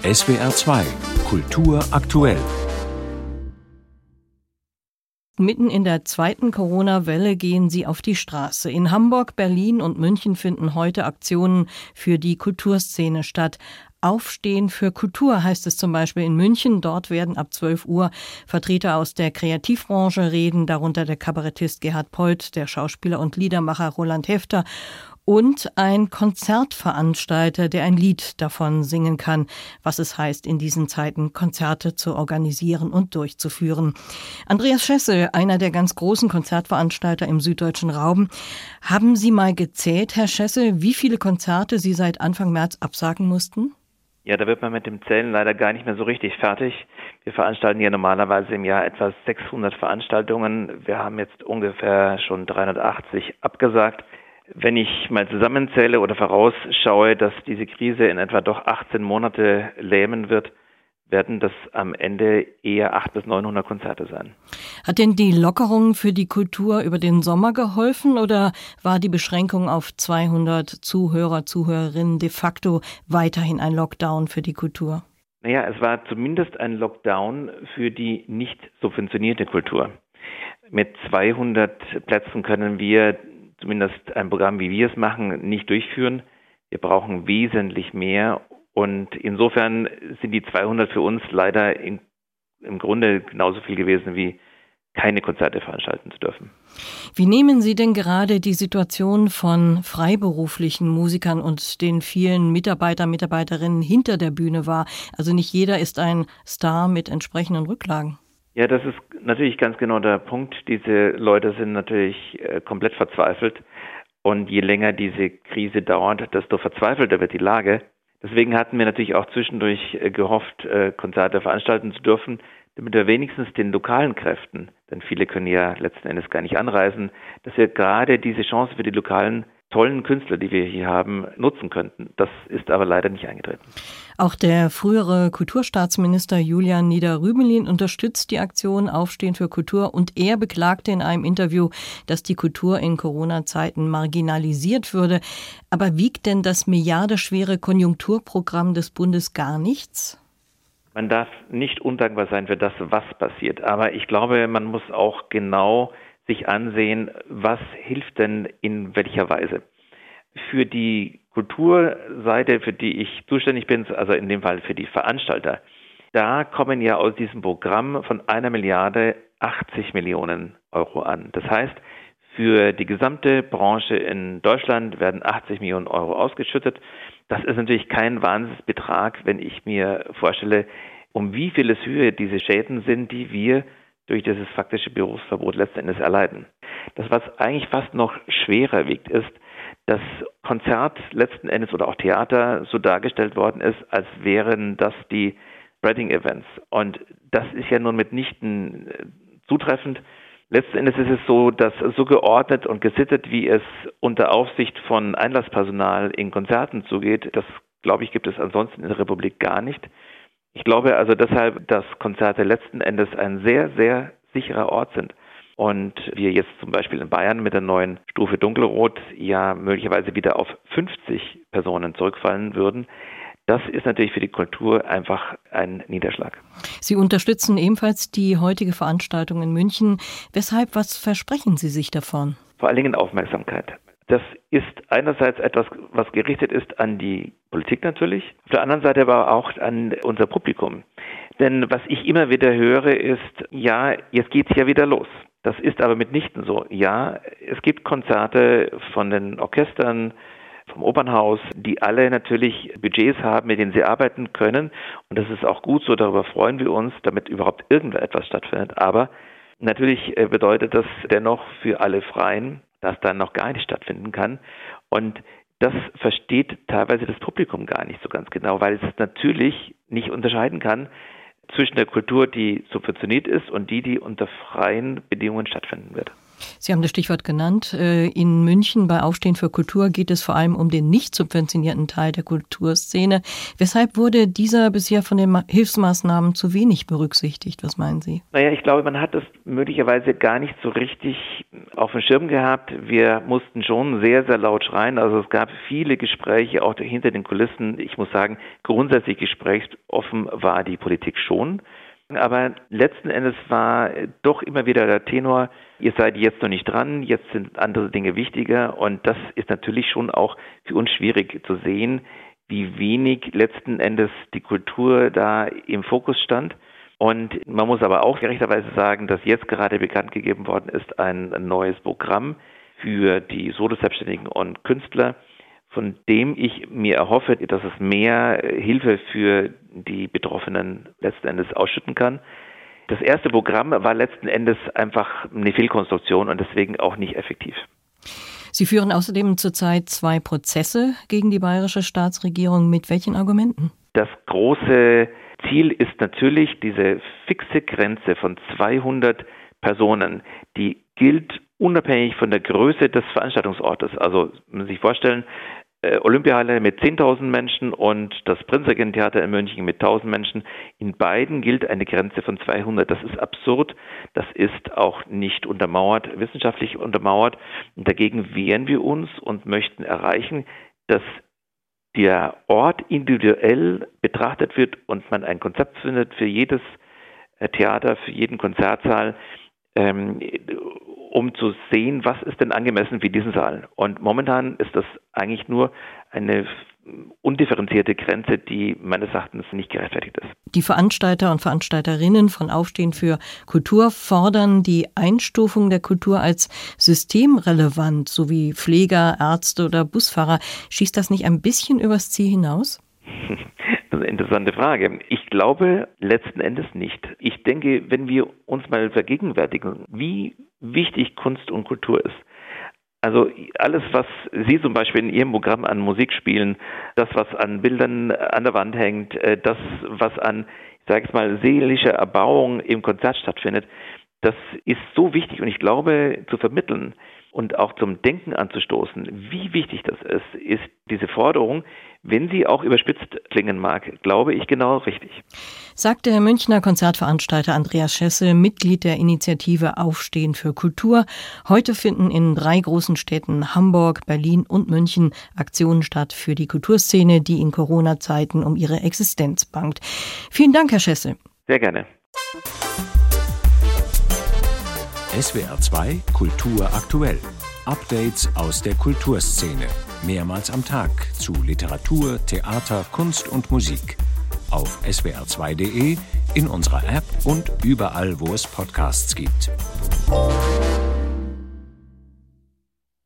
SWR 2 Kultur aktuell. Mitten in der zweiten Corona-Welle gehen sie auf die Straße. In Hamburg, Berlin und München finden heute Aktionen für die Kulturszene statt. Aufstehen für Kultur heißt es zum Beispiel in München. Dort werden ab 12 Uhr Vertreter aus der Kreativbranche reden, darunter der Kabarettist Gerhard Polt, der Schauspieler und Liedermacher Roland Hefter und ein Konzertveranstalter, der ein Lied davon singen kann, was es heißt, in diesen Zeiten Konzerte zu organisieren und durchzuführen. Andreas Schessel, einer der ganz großen Konzertveranstalter im süddeutschen Raum. Haben Sie mal gezählt, Herr Schessel, wie viele Konzerte Sie seit Anfang März absagen mussten? Ja, da wird man mit dem Zählen leider gar nicht mehr so richtig fertig. Wir veranstalten ja normalerweise im Jahr etwa 600 Veranstaltungen. Wir haben jetzt ungefähr schon 380 abgesagt. Wenn ich mal zusammenzähle oder vorausschaue, dass diese Krise in etwa doch 18 Monate lähmen wird, werden das am Ende eher 800 bis 900 Konzerte sein. Hat denn die Lockerung für die Kultur über den Sommer geholfen oder war die Beschränkung auf 200 Zuhörer, Zuhörerinnen de facto weiterhin ein Lockdown für die Kultur? Naja, es war zumindest ein Lockdown für die nicht subventionierte Kultur. Mit 200 Plätzen können wir zumindest ein Programm, wie wir es machen, nicht durchführen. Wir brauchen wesentlich mehr. Und insofern sind die 200 für uns leider im Grunde genauso viel gewesen, wie keine Konzerte veranstalten zu dürfen. Wie nehmen Sie denn gerade die Situation von freiberuflichen Musikern und den vielen Mitarbeiterinnen hinter der Bühne wahr? Also nicht jeder ist ein Star mit entsprechenden Rücklagen. Ja, das ist natürlich ganz genau der Punkt. Diese Leute sind natürlich komplett verzweifelt. Und je länger diese Krise dauert, desto verzweifelter wird die Lage. Deswegen hatten wir natürlich auch zwischendurch gehofft, Konzerte veranstalten zu dürfen, damit wir wenigstens den lokalen Kräften, denn viele können ja letzten Endes gar nicht anreisen, dass wir gerade diese Chance für die lokalen tollen Künstler, die wir hier haben, nutzen könnten. Das ist aber leider nicht eingetreten. Auch der frühere Kulturstaatsminister Julian Nieder-Rümelin unterstützt die Aktion Aufstehen für Kultur und er beklagte in einem Interview, dass die Kultur in Corona-Zeiten marginalisiert würde. Aber wiegt denn das milliardenschwere Konjunkturprogramm des Bundes gar nichts? Man darf nicht undankbar sein für das, was passiert. Aber ich glaube, man muss auch genau sich ansehen, was hilft denn in welcher Weise. Für die Kulturseite, für die ich zuständig bin, also in dem Fall für die Veranstalter, da kommen ja aus diesem Programm von 1 Milliarde 80 Millionen Euro an. Das heißt, für die gesamte Branche in Deutschland werden 80 Millionen Euro ausgeschüttet. Das ist natürlich kein Wahnsinnsbetrag, wenn ich mir vorstelle, um wie vieles Höhe diese Schäden sind, die wir durch dieses faktische Berufsverbot letzten Endes erleiden. Das, was eigentlich fast noch schwerer wiegt, ist, dass Konzert letzten Endes oder auch Theater so dargestellt worden ist, als wären das die Spreading Events. Und das ist ja nun mitnichten zutreffend. Letzten Endes ist es so, dass so geordnet und gesittet, wie es unter Aufsicht von Einlasspersonal in Konzerten zugeht, das, glaube ich, gibt es ansonsten in der Republik gar nicht. Ich glaube also deshalb, dass Konzerte letzten Endes ein sehr, sehr sicherer Ort sind. Und wir jetzt zum Beispiel in Bayern mit der neuen Stufe Dunkelrot ja möglicherweise wieder auf 50 Personen zurückfallen würden. Das ist natürlich für die Kultur einfach ein Niederschlag. Sie unterstützen ebenfalls die heutige Veranstaltung in München. Weshalb, was versprechen Sie sich davon? Vor allen Dingen Aufmerksamkeit. Das ist einerseits etwas, was gerichtet ist an die Politik natürlich, auf der anderen Seite aber auch an unser Publikum. Denn was ich immer wieder höre ist, ja, jetzt geht's ja wieder los. Das ist aber mitnichten so. Ja, es gibt Konzerte von den Orchestern, vom Opernhaus, die alle natürlich Budgets haben, mit denen sie arbeiten können. Und das ist auch gut so, darüber freuen wir uns, damit überhaupt irgendetwas stattfindet. Aber natürlich bedeutet das dennoch für alle Freien, dass dann noch gar nicht stattfinden kann. Und das versteht teilweise das Publikum gar nicht so ganz genau, weil es natürlich nicht unterscheiden kann zwischen der Kultur, die subventioniert ist und die unter freien Bedingungen stattfinden wird. Sie haben das Stichwort genannt. In München bei Aufstehen für Kultur geht es vor allem um den nicht subventionierten Teil der Kulturszene. Weshalb wurde dieser bisher von den Hilfsmaßnahmen zu wenig berücksichtigt? Was meinen Sie? Ich glaube, man hat das möglicherweise gar nicht so richtig auf dem Schirm gehabt. Wir mussten schon sehr, sehr laut schreien. Also es gab viele Gespräche auch hinter den Kulissen. Ich muss sagen, grundsätzlich gesprächsoffen war die Politik schon. Aber letzten Endes war doch immer wieder der Tenor, ihr seid jetzt noch nicht dran, jetzt sind andere Dinge wichtiger. Und das ist natürlich schon auch für uns schwierig zu sehen, wie wenig letzten Endes die Kultur da im Fokus stand. Und man muss aber auch gerechterweise sagen, dass jetzt gerade bekannt gegeben worden ist ein neues Programm für die Solo-Selbstständigen und Künstler, von dem ich mir erhoffe, dass es mehr Hilfe für die Betroffenen letzten Endes ausschütten kann. Das erste Programm war letzten Endes einfach eine Fehlkonstruktion und deswegen auch nicht effektiv. Sie führen außerdem zurzeit 2 Prozesse gegen die bayerische Staatsregierung. Mit welchen Argumenten? Das große Ziel ist natürlich diese fixe Grenze von 200 Personen, die gilt unabhängig von der Größe des Veranstaltungsortes. Also man muss sich vorstellen, Olympiahalle mit 10.000 Menschen und das Prinzregententheater in München mit 1.000 Menschen. In beiden gilt eine Grenze von 200. Das ist absurd. Das ist auch nicht untermauert, wissenschaftlich untermauert. Und dagegen wehren wir uns und möchten erreichen, dass der Ort individuell betrachtet wird und man ein Konzept findet für jedes Theater, für jeden Konzertsaal, um zu sehen, was ist denn angemessen für diesen Saal. Und momentan ist das eigentlich nur eine undifferenzierte Grenze, die meines Erachtens nicht gerechtfertigt ist. Die Veranstalter und Veranstalterinnen von Aufstehen für Kultur fordern die Einstufung der Kultur als systemrelevant, so wie Pfleger, Ärzte oder Busfahrer. Schießt das nicht ein bisschen übers Ziel hinaus? Das ist eine interessante Frage. Ich glaube letzten Endes nicht. Ich denke, wenn wir uns mal vergegenwärtigen, wie wichtig Kunst und Kultur ist. Also alles, was Sie zum Beispiel in Ihrem Programm an Musik spielen, das, was an Bildern an der Wand hängt, das, was an, ich sage es mal, seelischer Erbauung im Konzert stattfindet, das ist so wichtig und ich glaube, zu vermitteln und auch zum Denken anzustoßen, wie wichtig das ist diese Forderung, wenn sie auch überspitzt klingen mag, glaube ich genau richtig. Sagt der Münchner Konzertveranstalter Andreas Schessel, Mitglied der Initiative Aufstehen für Kultur. Heute finden in 3 großen Städten Hamburg, Berlin und München Aktionen statt für die Kulturszene, die in Corona-Zeiten um ihre Existenz bangt. Vielen Dank, Herr Schessel. Sehr gerne. SWR 2 Kultur aktuell. Updates aus der Kulturszene. Mehrmals am Tag zu Literatur, Theater, Kunst und Musik. Auf swr2.de, in unserer App und überall, wo es Podcasts gibt.